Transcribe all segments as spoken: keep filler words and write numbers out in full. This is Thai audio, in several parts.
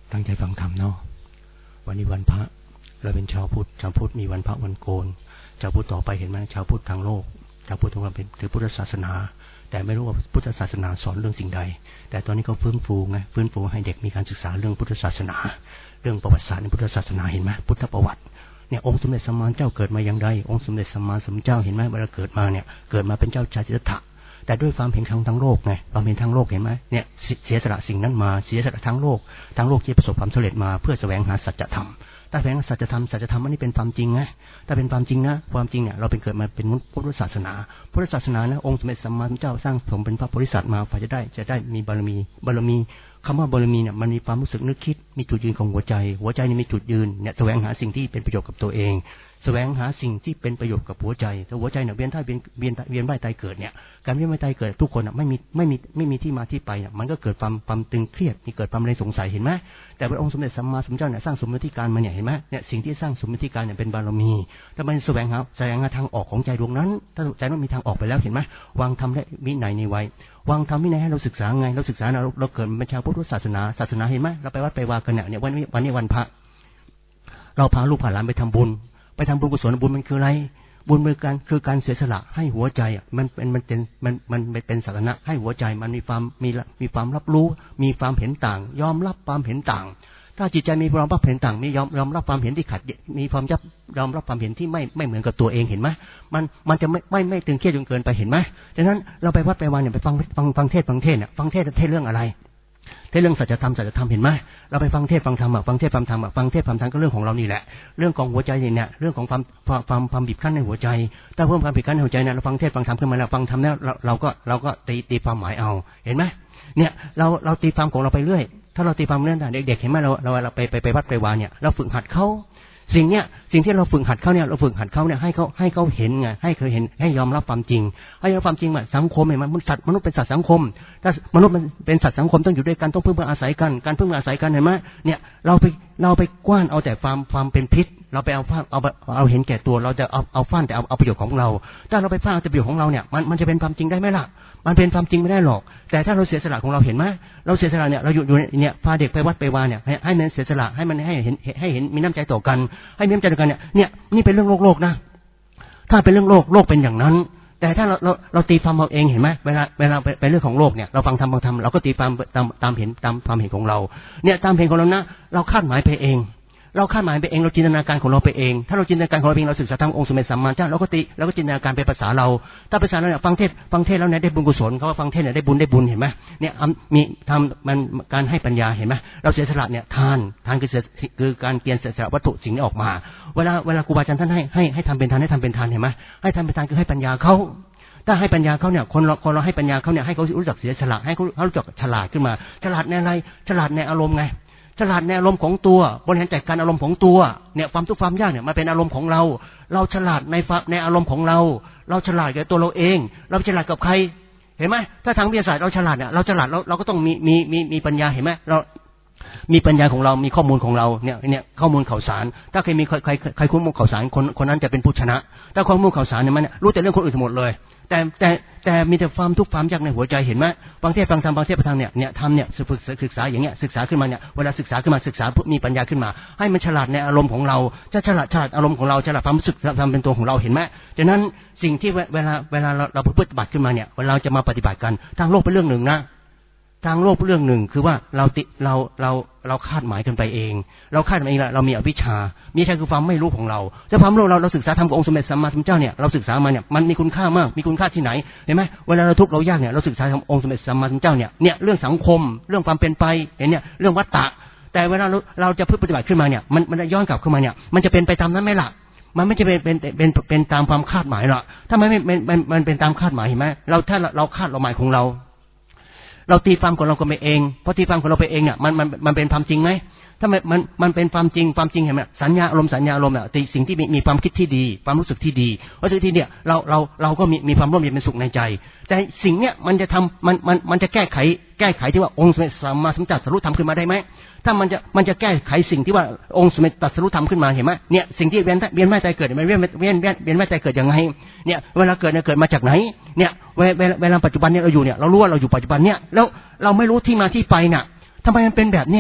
ตั้งใจฟังธรรมเนาะวันนี้วันพระเราเป็นชาวพุทธชาวพุทธมีวันพระวันโกนชาวพุทธต่อไปเห็นไหมชาวพุทธทางโลกชาวพุทธทั้งหมดเป็นถือพุทธศาสนาแต่ไม่รู้ว่าพุทธศาสนาสอนเรื่องสิ่งใดแต่ตอนนี้เขาฟื้นฟูไงฟื้นฟูให้เด็กมีการศึกษาเรื่องพุทธศาสนาเรื่องประวัติศาสตร์ในพุทธศาสนาเห็นไหมพุทธประวัติเนี่ยองค์สมเด็จสัมมาสัมพุทธเจ้าเกิดมาอย่างไรองค์สมเด็จสัมมาสัมพุทธเจ้าเห็นไหมเวลาเกิดมาเนี่ยเกิดมาเป็นเจ้าชายสิทธัตถะแต่ด้วยความเห็นทางทั้งโลกไงความเห็นทางโลกเห็นไหมเนี่ยเสียสละสิ่งนั้นมาเสียสละทั้งโลกทั้งโลกที่ประสบความสำเร็จมาเพื่อแสวงหาสัจธรรมถ้าแสวงหาสัจธรรมสัจธรรมอันนี้เป็นความจริงไงถ้าเป็นความจริงนะความจริงเนี่ยเราเป็นเกิดมาเป็นพุทธศาสนาพุทธศาสนานะองค์สมเด็จสัมมาสัมพุทธเจ้าสร้างสมเป็นพระโพธิสัตว์มาฝ่ายจะได้จะได้มีบารมีบารมีคำว่าบารมีเนี่ยมันมีความรู้สึกนึกคิดมีจุดยืนของหัวใจหัวใจนี่มีจุดยืนเนี่ยแสวงหาสิ่งที่เป็นประโยชน์กับตัวเองแสวงหาสิ่งที่เป็นประโยชน์กับหัวใจถ้าหัวใจเนี่ยเวียนท่าเวียนเวียนเวียนว่ายตายเกิดเนี่ยการเวียนว่ายตายเกิดทุกคนอ่ะไม่มีไม่มีไม่มีที่มาที่ไปเนี่ยมันก็เกิดความความตึงเครียดมีเกิดความอะไรสงสัยเห็นไหมแต่พระองค์สมเด็จสัมมาสัมพุทธเจ้าเนี่ยสร้างสมมติการมาเนี่ยเห็นไหมเนี่ยสิ่งที่สร้างสมมติการเนี่ยเป็นบารมีถ้ามันแสวงหาแสวงหาทางออกของใจดวงนั้นถ้าใจนั้นมีทางออกไปแล้วเห็นไหมวางธรรมและวินัยในไว้วางธรรมวินัยให้เราศึกษาไงเราศึกษาเราเราเกิดเป็นชาวพุทธศาสนาศาสนาเห็นไหมเราไปวัดไปวากันเนี่ยวันนี้วันนี้วันพระเราพาลูกพาหลานไปทำบุญไปทำบุญกุศลบุญมันคืออะไรบุญเป็นการคือการเสียสละให้หัวใจอ่ะมันเป็นมันเป็นมันมันเป็นสถานะให้หัวใจมันมีความมีมีความรับรู้มีความเห็นต่างยอมรับความเห็นต่างถ้าจิตใจมีความรับเห็นต่างมียอมยอมรับความเห็นที่ขัดมีความยับยอมรับความเห็นที่ไม่ไม่เหมือนกับตัวเองเห็นไหมมันมันจะไม่ไม่ไม่ตึงเครียดจนเกินไปเห็นไหมดังนั้นเราไปวัดไปวาเนี่ยไปฟังฟังฟังเทศฟังเทศเนี่ยฟังเทศเทศเรื่องอะไรเทศเรื่องสัจธรรมสัจธรรมเห็นไหมเราไปฟังเทศฟังธรรมอ่ะฟังเทศฟังธรรมอ่ะฟังเทศฟังธรรมก็เรื่องของเรานี่แหละเรื่องของหัวใจเนี่ยเรื่องของความความความบีบคั้นในหัวใจถ้าเพิ่มความบีบคั้นในหัวใจเนี่ยเราฟังเทศฟังธรรมขึ้นมาแล้วฟังธรรมแล้วเราเราก็เราก็ตีตีความหมายเอาเห็นไหมเนี่ยเราเราตีความของเราไปเรื่อยถ้าเราตีความเรื่องเด็กๆเห็นไหมเราเราเราไปไปไปวัดไปวาเนี่ยเราฝึกหัดเขาสิ่งเนี้ยสิ่งที่เราฝึกหัดเขาเนี่ยเราฝึกหัดเขาเนี่ยให้เขาให้เขาเห็นไงให้เคยเห็นให้ยอมรับความจริงให้ยอมรับความจริงว่าสังคมเนี่ยมันสัตว์มนุษย์เป็นสัตว์สังคมถ้ามนุษย์มันเป็นสัตว์สังคมต้องอยู่ด้วยกันต้องพึ่งพาอาศัยกันการพึ่งพาอาศัยกันเห็นไหมเนี่ยเราไปเราไปกว้านเอาแต่ความความเป็นพิษเราไปเอาเอาเอาเห็นแก่ตัวเราจะเอาเอาฟ้านแต่เอาเอาประโยชน์ของเราถ้าเราไปฟ้านเอาแต่ประโยชน์ของเราเนี่ยมันมันจะเป็นความจริงได้ไหมล่ะมันเป็นความจริงไม่ได้หรอกแต่ถ้าเราเสียสละของเราเห็นไหมเราเสียสละเนี่ยเราอยู่อยู่เนี่ยพาเด็กไปวัดไปวาเนี่ยให้ให้มันเสียสละให้มันให้เห็นให้เห็นมีน้ำใจต่อกันให้มีน้ำใจต่อกันเนี่ยเนี่ยนี่เป็นเรื่องโลกโลกนะถ้าเป็นเรื่องโลกโลกเป็นอย่างนั้นแต่ถ้าเราเราเราตีความเราเองเห็นไหมเวลาเวลาไปเรื่องของโลกเนี่ยเราฟังธรรมฟังธรรมเราก็ตีความตามตามเห็นตามความเห็นของเราเนี่ยตามเห็นของเรานะเราคาดหมายไปเองเราคาดหมายไปเองเราจินตนาการของเราไปเองถ้าเราจินตนาการของเราเองเราศึกษาธรรมองค์สมเด็จสัมมาสัมพุทธเจ้าเราก็ตีเราก็จินตนาการเป็นภาษาเราถ้าภาษาเราเนี่ยฟังเทศฟังเทศแล้วเนี่ยได้บุญกุศลเขาว่าฟังเทศเนี่ยได้บุญได้บุญเห็นไหมเนี่ยมีทำมันการให้ปัญญาเห็นไหมเราเสียสละเนี่ยทานทานคือคือการเกียรติเสียสละวัตถุสิ่งนี้ออกมาเวลาเวลาครูบาอาจารย์ท่านให้ให้ให้ทำเป็นทานให้ทำเป็นทานเห็นไหมให้ทำเป็นทานคือให้ปัญญาเขาถ้าให้ปัญญาเขาเนี่ยคนเราคนเราให้ปัญญาเขาเนี่ยให้เขารู้จักเสียสละให้เขาเขารู้จักฉลาดขึ้นมาฉลาดในอะไรฉลาดในอารมณ์ไงฉลาดในอารมณ์ของตัวบริหารจัดการอารมณ์ของตัวเนี่ยความทุกข์ความยากเนี่ยมันเป็นอารมณ์ของเราเราฉลาดในในอารมณ์ของเราเราฉลาดกับตัวเราเองเราฉลาดกับใครเห็นไหมถ้าทางวิทยาศาสตร์เราฉลาดเนี่ยเราฉลาดเราเราก็ต้องมีมีมีมีปัญญาเห็นไหมเรามีปัญญาของเรามีข้อมูลของเราเนี่ยเนี่ยข้อมูลข่าวสารถ้าใครมีใครใครใครข้อมูลข่าวสารคนคนนั้นจะเป็นผู้ชนะถ้าข้อมูลข่าวสารเนี่ยมันรู้แต่เรื่องคนอื่นหมดเลยแต่แต่แต่มีแต่ความทุกข์ความยากในหัวใจเห็นไหมบางเทศบางธรรมบางเทศบางธรรมเนี่ยเนี่ยทำเนี่ยศึกษาศึกษาอย่างเงี้ยศึกษาขึ้นมาเนี่ยเวลาศึกษาขึ้นมาศึกษามีปัญญาขึ้นมาให้มันฉลาดในอารมณ์ของเราจะฉลาดฉลาดอารมณ์ของเราฉลาดความรู้สึกทำเป็นตัวของเราเห็นไหมดังนั้นสิ่งที่เวลาเวลาเราเราปฏิบัติขึ้นมาเนี่ยเวลาเราจะมาปฏิบัติกันทางโลกเป็นเรื่องหนึ่งนะทางโลกเรื่องหนึ่งคือว่าเราติเราเราเราคาดหมายกันไปเองเราคาดหมายเองเรามีอวิชชามีใช่คือความไม่รู้ของเราแต่ความรู้เราเราศึกษาธรรมขององค์สมเด็จสัมมาสัมพุทธเจ้าเนี่ยเราศึกษามาเนี่ยมันมีคุณค่ามากมีคุณค่าที่ไหนเห็นไหมเวลาเราทุกข์เรายากเนี่ยเราศึกษาธรรมองค์สมเด็จสัมมาสัมพุทธเจ้าเนี่ยเนี่ยเรื่องสังคมเรื่องความเป็นไปเห็นเนี่ยเรื่องวัฏฏะแต่เวลาเราเราจะพึ่งปฏิบัติขึ้นมาเนี่ยมันมันจะย้อนกลับขึ้นมาเนี่ยมันจะเป็นไปตามนั้นไหมล่ะมันไม่จะเป็นเป็นเป็นเป็นตามความคาดหมายหรอกถ้ามันไม่มันมันเป็นตามคาดหมายเห็นไหมเราถ้าเราคาดเราหมายของเราเราตีความของเราก็ไปเองเพราะตีความของเราไปเองเนี่ยมันมันมันเป็นความจริงไหมถ้ามันมันมันเป็นความจริงความจริงเห็นไหมสัญญาอารมณ์สัญญาอารมณ์เนี่ยสิ่งที่มีมีความคิดที่ดีความรู้สึกที่ดีเพราะที่เนี่ยเราเราเราก็มีมีความร่มเย็นเป็นสุขในใจแต่สิ่งเนี้ยมันจะทำมันมันมันจะแก้ไขแก้ไขที่ว่าองค์สมเด็จสัมมาสัมพุทธเจ้าตรัสรู้ธรรมขึ้นมาได้ไหมถ้ามันจะมันจะแก้ไขสิ่งที่ว่าองค์สมเด็จตรัสรู้ธรรมขึ้นมาเห็นไหมเนี่ยสิ่งที่เวียนเวียนว่ายตายเกิดมันเวียนเวียนเวียนเวียนว่ายตายเกิดยังไงเนี่ยเวลาเกิดเนี่ยเกิดมาจากไหนเนี่ยเวลาเวลาปัจจุบันเนี่ยเราอยู่เนี่ยเรารู้ว่าเราอยู่ปัจจุบันเนี่ยแล้วเราไม่รู้ที่มาที่ไปน่ะทำไมมันเป็นแบบเนี้ยท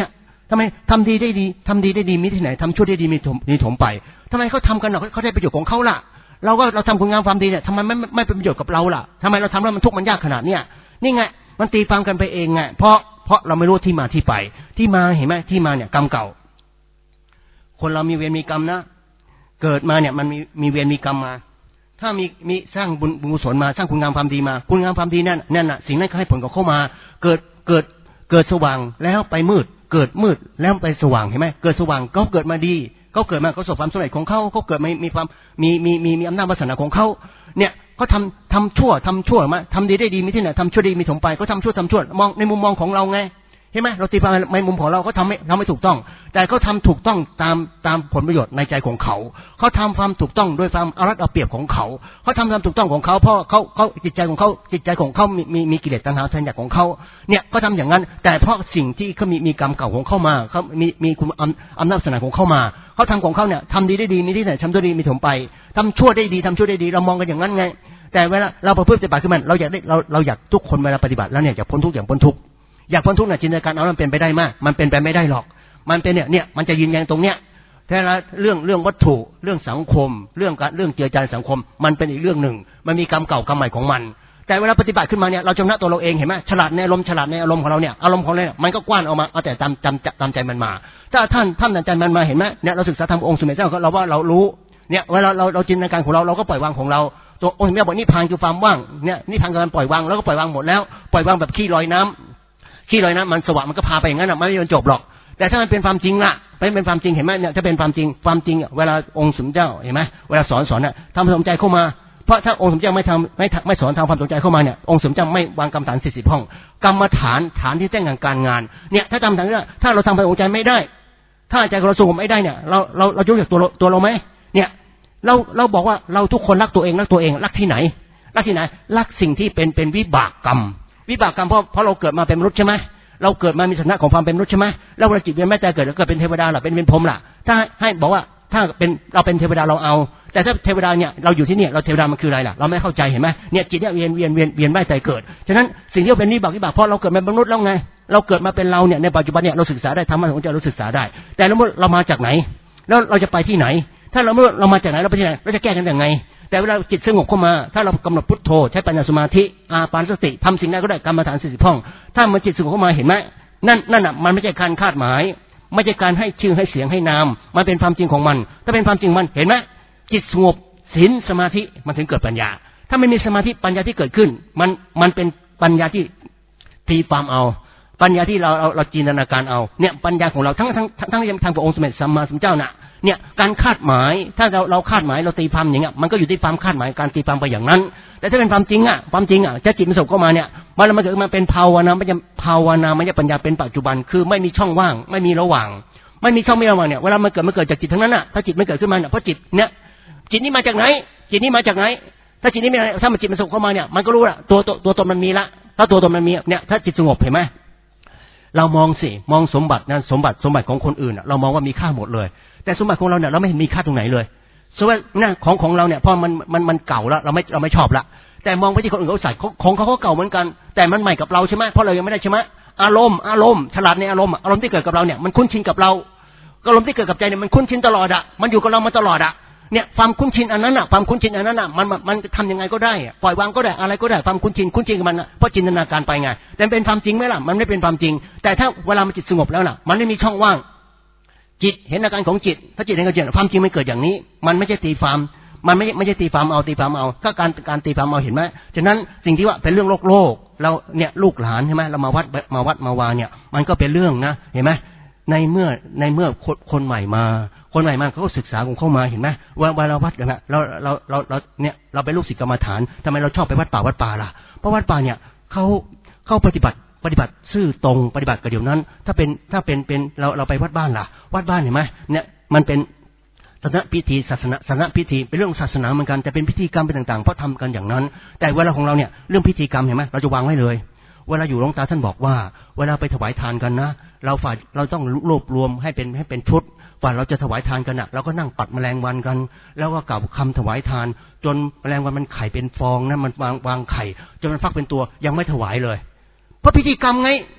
ทำไมทำดีได้ดีทำดีได้ดีมีที่ไหนทำชั่วได้ดีมีถมมีถมไปทำไมเขาทำกันเขาเขาได้ประโยชน์ของเขาล่ะเราก็เราทำคุณงามความดีเนี่ยทำไมไม่ไม่เป็นประโยชน์กับเราล่ะทำไมเราทำแล้วมันทุกข์มันยากขนาดเนี้ยนี่ไงมันตีความกันไปเองไงเพราะเพราะเราไม่รู้ที่มาที่ไปที่มาเห็นไหมที่มาเนี่ยกรรมเก่าคนเรามีเวรมีกรรมนะเกิดมาเนี่ยมันมีมีเวรมีกรรมมาถ้ามีมีสร้างบุญบุญกุศลมาสร้างคุณงามความดีมาคุณงามความดีนั่นนั่นน่ะสิ่งนั้นก็ให้ผลกับเข้ามาเกิดเกิดเกิดสว่างแล้วไปมืดเกิดมืดแล้วไปสว่างเห็นไหมเกิดสว่างก็เกิดมาดีเขาเกิดมาเขาประสบความสำเร็จของเขาเขาเกิดมีมีความมีมีมีมีอำนาจวาสนาของเขาเนี่ยเขาทำทำชั่วทำชั่วมาทำดีได้ดีมีที่ไหนทำชั่วดีมีถมไปเขาทำชั่วทำชั่วมองในมุมมองของเราไงเห็นไหมเราตีความในมุมของเราเขาทำไม่ทำไม่ถูกต้องแต่เขาทำถูกต้องตามตามผลประโยชน์ในใจของเขาเขาทำความถูกต้องโดยความเอารัดเอาเปรียบของเขาเขาทำความถูกต้องของเขาเพราะเขาเขาจิตใจของเขาจิตใจของเขามีมีมีกิเลสตัณหาทันอยากของเขาเนี่ยก็ทำอย่างนั้นแต่เพราะสิ่งที่เขามีมีกรรมเก่าของเขามาเขามีมีคุณอำนาจศาสนาของเขามาเขาทำของเขาเนี่ยทำดีได้ดีมีที่ไหนทำชั่วดีมีถมไปทำชั่วได้ดีทำชั่วได้ดีเรามองกันอย่างนั้นไงแต่เวลาเราประพฤติปฏิบัติขึ้นมาเราอยากได้เราเราอยากทุกคนเวลาปฏิบัติแล้วเนี่ยอยากพ้นทุกข์อย่างพ้นทุกข์อยากพ้นทุกข์เนี่ยจินตนาการเอามันเป็นไปได้มากมันเป็นไปไม่ได้หรอกมันเป็นเนี่ยเนี่ยมันจะยืนยันตรงเนี้ยแต่ละเรื่องเรื่องวัตถุเรื่องสังคมเรื่องการเรื่องเจือจานสังคมมันเป็นอีกเรื่องหนึ่งมันมีกรรมเก่ากรรมใหม่ของมันแต่เวลาปฏิบัติขึ้นมาเนี่ยเราชำระตัวเราเองเห็นไหมฉลาดในอารมณ์ฉลาดในอารมณ์ของเราเนี่ยอารมณ์ของเราเนี่ยมันก็กว้านออกมาเอาแต่ตามจำตามใจมันมาถ้าท่านท่านตามใจมันมาเห็นไหมเนี่ยเราศึกษาธรรมองค์สมเด็จเจ้าเราว่าเรารู้เนี่ยเวลาเราเราจินตนาการของเราเราก็ปล่อยวางของเราตัวองค์สมเด็จบอกนิพพานคือความว่างเนี่ยนิพพานคือการปล่อยวางแล้วก็ปล่อยวางหมดแล้วปล่อยวางแบบขี้ลอยน้ำขี้ลอยน้ำมันสว่างมันก็พาไปอย่างนั้นอ่ะไม่จนจบหรอกแต่ถ้ามันเป็นความจริงล่ะเป็นเป็นความจริงเห็นไหมเนี่ยถ้าเป็นความจริงความจริงเวลาองค์สมเด็จเจ้าเห็นไหมเวลาสอนสอนเนี่ยทำความสนใจเข้ามาเพราะถ้าองค์สมเด็จเจ้าไม่ทำไม่ไม่สอนทำความสนใจเข้ามาเนี่ยองค์สมเด็จเจ้าไม่วางกรรมฐานสี่สิบห้องกรรมฐานฐานที่แจ้งงานการงานเนี่ยถ้าจำฐานเนี่ยถ้าเราทำความสนใจไม่ได้ถ้าใจเราสงบไม่ได้เนี่ยเราเราเรารู้จักตัวตัวเราไหมเนี่ยเราเราบอกว่าเราทุกคนรักตัวเองรักตัวเองรักที่ไหนรักที่ไหนรักสิ่งที่เป็นเป็นวิบากกรรมวิบากกรรมเพราะเพราะเราเกิดมาเป็นมนุษย์ใช่ไหมเราเกิดมามีฐานะของความเป็นมนุษย์ใช่ไหมแล้วเวลาจิตเวียนแม่ใจเกิดแล้วเกิดเป็นเทวดาหรือเป็นเป็นพรหมล่ะถ้าให้บอกว่าถ้าเป็นเราเป็นเทวดาเราเอาแต่ถ้าเทวดาเนี่ยเราอยู่ที่นี่เราเทวดามันคืออะไรล่ะเราไม่เข้าใจเห็นไหมเนี่ยจิตเนี่ยเวียนเวียนเวียนเวียนแม่ใจเกิดฉะนั้นสิ่งที่เป็นวิบากวิบากเพราะเราเกิดมาเป็นมนุษย์แล้วไงเราเกิดมาเป็นเราเนี่ยในปัจจุบันเนี่ยเราศึกษาได้ธรรมะของใจเราศึกษาได้แต่เราเรามาจากไหนแล้วเราจะไปที่ไหนถ้าเราไม่เรามาจากไหนเราไปที่ไหนเราจะแก้กันยังไงแต่เวลาจิตสงบเข้ามาถ้าเรากำหนดพุทโธใช้ปัญญาสมาธิอาปานสติทำสิ่งใดก็ได้กรรมฐานสี่สิบห้องถ้ามันจิตสงบเข้ามาเห็นไหมนั่นนั่นอ่ะมันไม่ใช่การคาดหมายไม่ใช่การให้ชื่อให้เสียงให้นามมันเป็นความจริงของมันถ้าเป็นความจริงมันเห็นไหมจิตสงบศีลสมาธิมันถึงเกิดปัญญาถ้าไม่มีสมาธิปัญญาที่เกิดขึ้นมันมันเป็นปัญญาที่ตีความเอาปัญญาที่เราเราเราจินตนาการเอาเนี่ยปัญญาของเราทั้งทั้งทั้งทางพระองค์สมเด็จสัมมาสัมพุทธเจ้าน่ะเนี่ยการคาดหมายถ้าเราเราคาดหมายเราตีความอย่างเงี้ยมันก็อยู่ที่ความคาดหมายการตีความไปอย่างนั้นแต่ถ้าเป็นความจริงอ่ะความจริงอ่ะจะจิตมันสงบเข้ามาเนี่ยมันมันเกิดมาเป็นภาวนาไม่ใช่ภาวนาไม่ใช่ปัญญาเป็นปัจจุบันคือไม่มีช่องว่างไม่มีระหว่างไม่มีช่องไม่ระหว่างเนี่ยเวลามันเกิดมันเกิดจากจิตทั้งนั้นอ่ะถ้าจิตไม่เกิดขึ้นมาเนี่ยเพราะจิตเนี่ยจิตนี้มาจากไหนจิตนี้มาจากไหนถ้าจิตนี้ไม่ถ้ามันจิตมันสงบเข้ามาเนี่ยมันก็รู้ละตัวตัวตัวตนมันมีละถ้าตัวตนมันมีเนี่ยถ้าจิตสงบเห็นไหมเรามองสิมองสมบัตินั้นสมบัติสมบัติของคนอื่นเรามองว่ามีค่าหมดเลยแต่สมบัติของเราเนี่ยเราไม่เห็นมีค่าตรงไหนเลยสมมติว่าของของเราเนี่ยพอมันมันมันเก่าแล้วเราไม่เราไม่ชอบละแต่มองไปที่คนอื่นเขาใส่ของเขาเขาเก่าเหมือนกันแต่มันใหม่กับเราใช่ไหมเพราะเรายังไม่ได้ใช่ไหมอารมณ์อารมณ์ฉลาดในอารมณ์อารมณ์ที่เกิดกับเราเนี่ยมันคุ้นชินกับเราอารมณ์ที่เกิดกับใจเนี่ยมันคุ้นชินตลอดอะมันอยู่กับเรามาตลอดอะเนี่ยความคุ้นชินอันนั้นอะความคุ้นชินอันนั้นอะมันมันทำยังไงก็ได้ปล่อยวางก็ได้อะไรก็ได้ความคุ้นชินคุ้นชินกับมันเพราะจินตนาการไปไงแต่เป็นความจริงไหมล่ะมันไม่เป็นความจริงแต่ถ้าเวลามันจิตสงบแล้วน่ะมันไม่มีช่องว่างจิตเห็นอาการของจิตถ้าจิตเห็นอาการความจริงมันเกิดอย่างนี้มันไม่ใช่ตีความมันไม่ไม่ใช่ตีความเอาตีความเอาก็การการตีความเอาเห็นไหมฉะนั้นสิ่งที่ว่าเป็นเรื่องโลกโลกเราเนี่ยลูกหลานใช่ไหมเรามาวัดมาวัดมาวาเนี่ยมันก็เป็นเรื่องนะเห็นไหมในเมื่อในเมื่อคนคนใหม่มาคนใหม่มาเขาก็ศึกษาของเข้ามาเห็นไหมว่าว่าเราวัดกันนะเราเราเราเราเนี่ยเราเป็นลูกศิษย์กรรมฐานทำไมเราชอบไปวัดป่าวัดป่าล่ะเพราะวัดป่าเนี่ยเขาเขาปฏิบัติปฏิบัติซื่อตรงปฏิบัติกับเดี๋ยวนั้นถ้าเป็นถ้าเป็นเป็นเราเราไปวัดบ้านล่ะวัดบ้านเห็นไหมเนี่ยมันเป็นศาสนาพิธีศาสนาศาสนาพิธีเป็นเรื่องศาสนาเหมือนกันแต่เป็นพิธีกรรมเป็นต่างๆเพราะทำกันอย่างนั้นแต่เวลาของเราเนี่ยเรื่องพิธีกรรมเห็นไหมเราจะวางไว้เลยเวลาอยู่หลวงตาท่านบอกว่าเวลาไปถวายทานกันนะเราฝ่ายเราต้องรวบรวมให้เป็นให้เป็นชุดฝ่ายเราจะถวายทานกันนะเราก็นั่งปัดแมลงวันกันแล้วก็กล่าวคำถวายทานจนแมลงวันมันไข่เป็นฟองนะมันวางวางไข่จนมันฟักเป็นตัวยังไม่ถวายเลยเพราะพิธีกรรมไง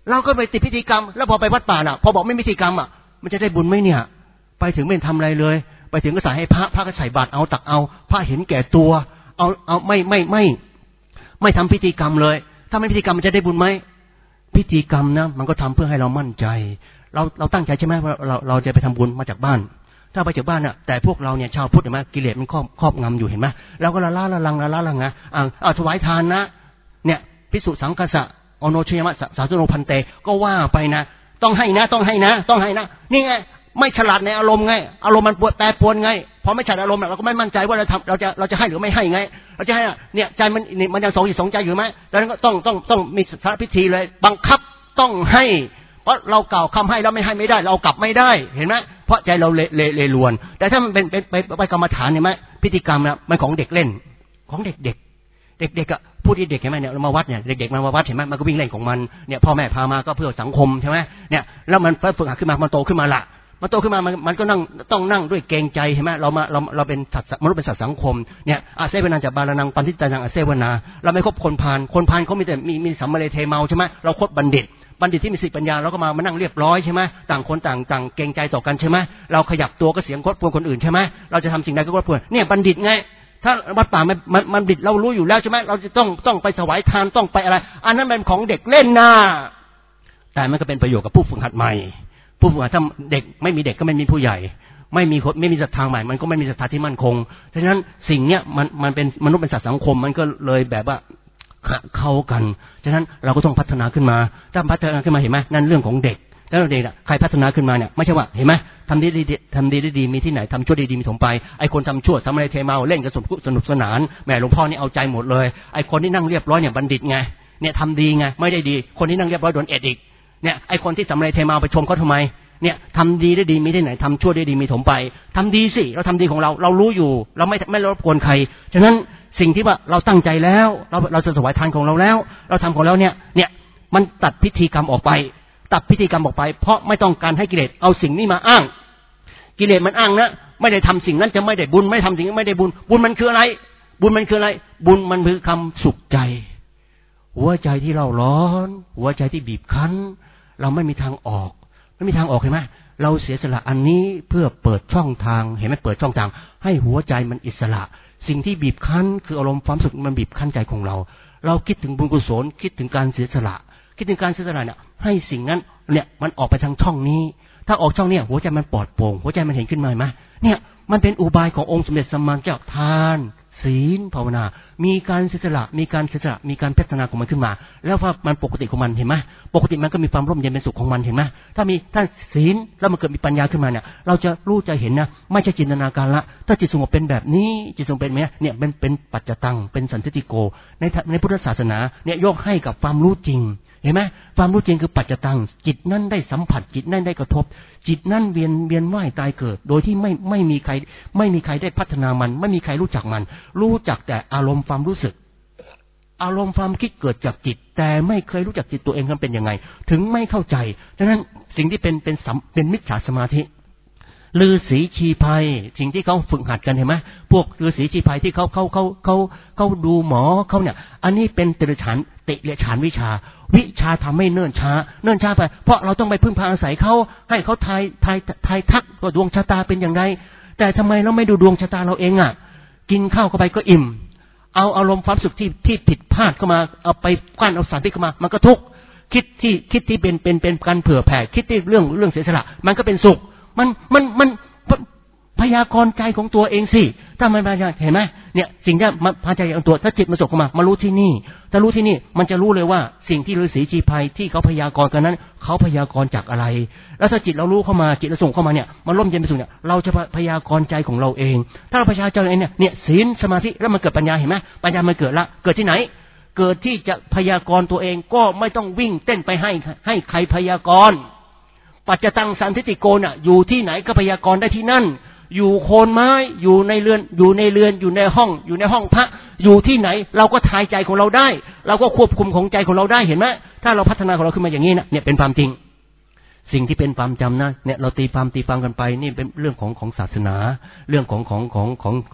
เราก็ไปติดพิธีกรรมแล้วพอไปวัดป่าน่ะพอบอกไม่มีพิธีกรรมอ่ะมันจะได้บุญไหมเนี่ยไปถึงไม่ทำอะไรเลยไปถึงก็ใส่ให้พระพระก็ใส่บาตรเอาตักเอาพระเห็นแก่ตัวเอาเอาไม่ไม่ไม่ไม่ทำพิธีกรรมเลยถ้าไม่พิธีกรรมมันจะได้บุญไหมพิธีกรรมนะมันก็ทำเพื่อให้เรามั่นใจเราเราตั้งใจใช่ไหมว่าเราเราจะไปทำบุญมาจากบ้านถ้าไปจากบ้านน่ะแต่พวกเราเนี่ยชาวพุทธเห็นไหมกิเลสมันครอบครอบงำอยู่เห็นไหมเราก็ละล่าละลังละล่าละลังนะอ่าเอาถวายทานนะเนี่ยภิกษุสังฆะอโนชยมะสาธุโนพันเตก็ว่าไปนะต้องให้นะต้องให้นะต้องให้นะนี่ไงไม่ฉลาดในอารมณ์ไงอารมณ์มันปวดแปรปรวนไงพอไม่ฉลาดอารมณ์เราก็ไม่มั่นใจว่าเราทำเราจะเราจะให้หรือไม่ให้ไงเราจะให้เนี่ยใจมันมันยังสองจิตสองใจอยู่ไหมดังนั้นก็ต้องต้องต้องมีสารพิธีเลยบังคับต้องให้เพราะเรากล่าวคำให้แล้วไม่ให้ไม่ได้เรากลับไม่ได้เห็นไหมเพราะใจเราเละเละเละลวนแต่ถ้ามันเป็นเป็นไปไปกรรมฐานเห็นไหมพิธีกรรมนะมันของเด็กเล่นของเด็กเด็กเด็กๆอ่ะพูดที่เด็กเห็นไหมเนี่ยมาวัดเนี่ยเด็กๆมาวัดเห็นไหมมันก็วิ่งเล่นของมันเนี่ยพ่อแม่พามาก็เพื่อสังคมใช่ไหมเนี่ยแล้วมันฝึกหัดขึ้นมามันโตขึ้นมาละมันโตขึ้นมามันมันก็นั่งต้องนั่งด้วยเกรงใจเห็นไหมเรามาเราเราเป็นสัตว์มนุษย์เป็นสัตว์สังคมเนี่ยอาเซวนาจะบาลนังปันทิตานังอาเซวนาเราไม่คบคนพาลคนพาลเขามีแต่มีมีสัมมาเลเทเมาใช่ไหมเราคบบัณฑิตบัณฑิตที่มีสติปัญญาเราก็มามานั่งเรียบร้อยใช่ไหมต่างคนต่างต่างเกรงใจต่อกันใช่ไหมเราขยับตัวก็เสียงคดพวงคนอื่นใช่ไหมเราจะทำสิ่งใดก็คดพวงเนี่ยบัณฑิตไงถ้าวัดป่ามันมันมันบิดเรารู้อยู่แล้วใช่ไหมเราจะต้องต้องไปถวายทานต้องไปอะไรอันนั้นเป็นของเด็กเล่นนะแต่มันก็เป็นประโยชน์กับผู้ฝึกหัดใหม่ผู้ฝึกหัดถ้าเด็กไม่มีเด็กก็ไม่มีผู้ใหญ่ไม่มีคนไม่มีศรัทธาใหม่มันก็ไม่มีศรัทธาที่มั่นคงฉะนั้นสิ่งเนี้ยมันมันเป็นมนุษย์เป็นสัตว์สังคมมันก็เลยแบบว่าเข้ากันฉะนั้นเราก็ต้องพัฒนาขึ้นมาถ้าพัฒนาขึ้นมาเห็นไหมนั่นเรื่องของเด็กแล้วเด็กอ่ะใครพัฒนาขึ้นมาเนี่ยไม่ใช่ว่าเห็นไหมทำดีดีทำดีได้ดีมีที่ไหนทำชั่วดีดีมีถมไปไอ้คนทำชั่วทำอะไรเทเมาเล่นกันสนุกสนุกสนานแม่หลวงพ่อนี่เอาใจหมดเลยไอ้คนที่นั่งเรียบร้อยเนี่ยบัณฑิตไงเนี่ยทำดีไงไม่ได้ดีคนที่นั่งเรียบร้อยโดนเอ็ดอีกเนี่ยไอ้คนที่ทำอะไรเทเมาไปชมเขาทำไมเนี่ยทำดีได้ดีมีที่ไหนทำชั่วได้ดีมีถมไปทำดีสิเราทำดีของเราเรารู้อยู่เราไม่ไม่รบกวนใครฉะนั้นสิ่งที่ว่าเราตั้งใจแล้วเราเราจะถวายทานของเราแล้วเราทำของเราเนี่ยเนี่ยมันตัดพิธีกรรมออกไปตัดพิธีกรรมออกไปเพราะไม่ต้องการให้กิเลสเอาสิ่งนี้มาอ้างกิเลสมันอ้างนะไม่ได้ทำสิ่งนั้นจะไม่ได้บุญไม่ทำสิ่งนั้นไม่ได้บุญบุญมันคืออะไรบุญมันคืออะไรบุญมันคือคำสุขใจหัวใจที่เราร้อนหัวใจที่บีบคั้นเราไม่มีทางออกไม่มีทางออกเห็นไหมเราเสียสละอันนี้เพื่อเปิดช่องทางเห็นไหมเปิดช่องทางให้หัวใจมันอิสระสิ่งที่บีบคั้นคืออารมณ์ความสุขมันบีบคั้นใจของเราเราคิดถึงบุญกุศลคิดถึงการเสียสละคิดถึงการเสียสละเนี่ยให้สิ่งนั้นเนี่ยมันออกไปทางช่องนี้ถ้าออกช่องเนี่ยหัวใจมันปลอดโปร่งหัวใจมันเห็นขึ้นมาไหมเนี่ยมันเป็นอุบายขององค์สมเด็จสัมมาสัมพุทธเจ้าทานศีลภาวนามีการเสียสละมีการเสียสละมีการพัฒนาของมันขึ้นมาแล้วว่ามันปกติของมันเห็นไหมปกติมันก็มีความร่มเย็นเป็นสุขของมันเห็นไหมถ้ามีถ้าศีลแล้วมันเกิดมีปัญญาขึ้นมาเนี่ยเราจะรู้จะเห็นนะไม่ใช่จินตนาการละถ้าจิตสงบเป็นแบบนี้จิตสงบเป็นไหมเนี่ยเป็นเป็นปัจจตังเป็นสันทิฏฐิโกในในพุทธศาสนาเนี่ยยกให้กับความรู้จริงเห็นไหมความรู้จริงคือปัจจตังจิตนั่นได้สัมผัสจิตนั่นได้กระทบจิตนั่นเวียนเวียนว่ายตายเกิดโดยที่ไม่ไม่มีใครไม่มีใครได้พัฒนามันไม่มีใครรู้จักมันรู้จักแต่อารมณ์ความรู้สึกอารมณ์ความคิดเกิดจากจิตแต่ไม่เคยรู้จักจิตตัวเองมันเป็นยังไงถึงไม่เข้าใจฉะนั้นสิ่งที่เป็นเป็นเป็นมิจฉาสมาธิฤาษีชีพายสิ่งที่เขาฝึกหัดกันเห็นไหมพวกฤาษีชีพายที่เขาเขาเขาเขาเขาดูหมอเขาเนี่ยอันนี้เป็นติรฉานติเรฉานวิชาวิชาทำให้เนิ่นช้าเนิ่นช้าไปเพราะเราต้องไปพึ่งพาอาศัยเขาให้เขาทายทายทายทักว่าดวงชะตาเป็นอย่างไรแต่ทำไมเราไม่ดูดวงชะตาเราเองอ่ะกินข้าวเข้าไปก็อิ่มเอาอารมณ์ความสุขที่ที่ผิดพลาดเข้ามาเอาไปกั้นเอาสารพิษเข้ามามันก็ทุกข์คิดที่คิดที่เป็นเป็นเป็นการเผื่อแผ่คิดที่เรื่องเรื่องเสียสละมันก็เป็นสุขมันมันมันพยากรณ์ใจของตัวเองสิถ้ามันพยากรณ์เห็นไหมเนี่ยสิ่งที่มันพยากรณ์ตัวถ้าจิตมันส่งเข้ามามารู้ที่นี่ถ้ารู้ที่นี่มันจะรู้เลยว่าสิ่งที่ฤาษีชีพายที่เขาพยากรณ์กันนั้นเขาพยากรณ์จากอะไรแล้วถ้าจิตเรารู้เข้ามาจิตเราส่งเข้ามาเนี่ยมันร่มเย็นเป็นสุขเนี่ยเราจะพยากรณ์ใจของเราเองถ้าเราพยากรณ์เองเนี่ยเนี่ยศีลสมาธิแล้วมันเกิดปัญญาเห็นไหมปัญญามันเกิดละเกิดที่ไหนเกิดที่จะพยากรณ์ตัวเองก็ไม่ต้องวิ่งเต้นไปให้ให้ใครพยากรณ์ปัจจตังสันทิฏฐิโกน่ะอยู่ที่ไหนก็พยากรณ์ได้ที่นั่นอยู่โคนไม้อยู่ในเรือนอยู่ในเรือนอยู่ในห้องอยู่ในห้องพระอยู่ที่ไหนเราก็ทายใจของเราได้เราก็ควบคุมของใจของเราได้เห็นไหมถ้าเราพัฒนาของเราขึ้นมาอย่างนี้นะเนี่ยเป็นความจริงสิ่งที่เป็นความจำนะเนี่ยเราตีความตีความกันไปนี่เป็นเรื่องของของศาสนาเรื่องของของของของของ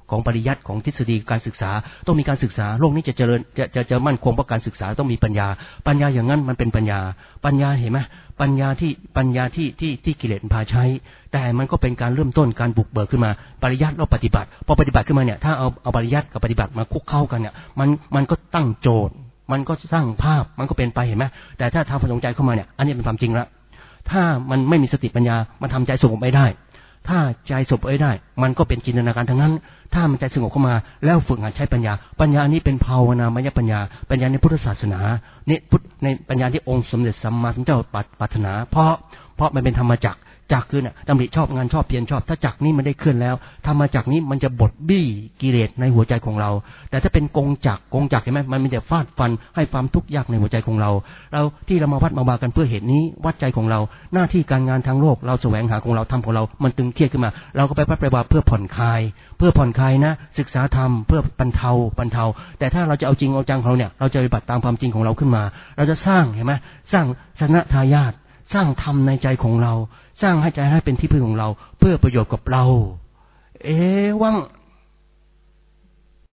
ของปริยัติของทฤษฎีการศึกษาต้องมีการศึกษาโลกนี้จะเจริญจะจะจะมั่นคงเพราะการศึกษาต้องมีปัญญาปัญญาอย่างนั้นมันเป็นปัญญาปัญญาเห็นไหมปัญญาที่ปัญญาที่ที่ที่กิเลสพาใช้แต่มันก็เป็นการเริ่มต้นการบุกเบิกขึ้นมาปริยัติแล้วปฏิบัติพอปฏิบัติขึ้นมาเนี่ยถ้าเอาเอาปริยัติกับปฏิบัติมาคุกเข้ากันเนี่ยมันมันก็ตั้งโจทย์มันก็สร้างภาพมันก็เป็นไปเห็นไหมแต่ถ้าทำความสนใจเข้ามาเนี่ยอันนี้เป็นความจริงละถ้ามันไม่มีสติปัญญามันทำใจสงบไม่ได้ถ้าใจสงบไม่ได้มันก็เป็นจินตนาการทั้งนั้นถ้ามันใจสงบเข้ามาแล้วฝึกหัดใช้ปัญญาปัญญานี้เป็นภาวนามยปัญญาปัญญาในพุทธศาสนาเนี่ยพุทธในปัญญาที่องค์สมเด็จสัมมาสัมพุทธเจ้าปรารถนาเพราะเพราะมันเป็นธรรมจักรจักรคือเนี่ยดำริชอบงานชอบเพียรชอบถ้าจักรนี้มันได้เคลื่อนแล้วธรรมจักรนี้มันจะบดบี้กิเลสในหัวใจของเราแต่ถ้าเป็นกงจักรกงจักรเห็นไหมมันมีแต่ฟาดฟันให้ความทุกข์ยากในหัวใจของเราเราที่เรามาวัดมาบากันเพื่อเหตุนี้วัดใจของเราหน้าที่การงานทางโลกเราแสวงหาของเราทำของเรามันตึงเครียดขึ้นมาเราก็ไปวัดไปบาเพื่อผ่อนคลายเพื่อผ่อนคลายนะศึกษาธรรมเพื่อบรรเทาบรรเทาแต่ถ้าเราจะเอาจริงเอาจังของเราเนี่ยเราจะปฏิบัติตามความจริงของเราขึ้นมาเราจะสร้างเห็นไหมสร้างชนะทายาทสร้างธรรมในใจของเราสร้างให้ใจให้เป็นที่พึ่งของเราเพื่อประโยชน์กับเราเอวัง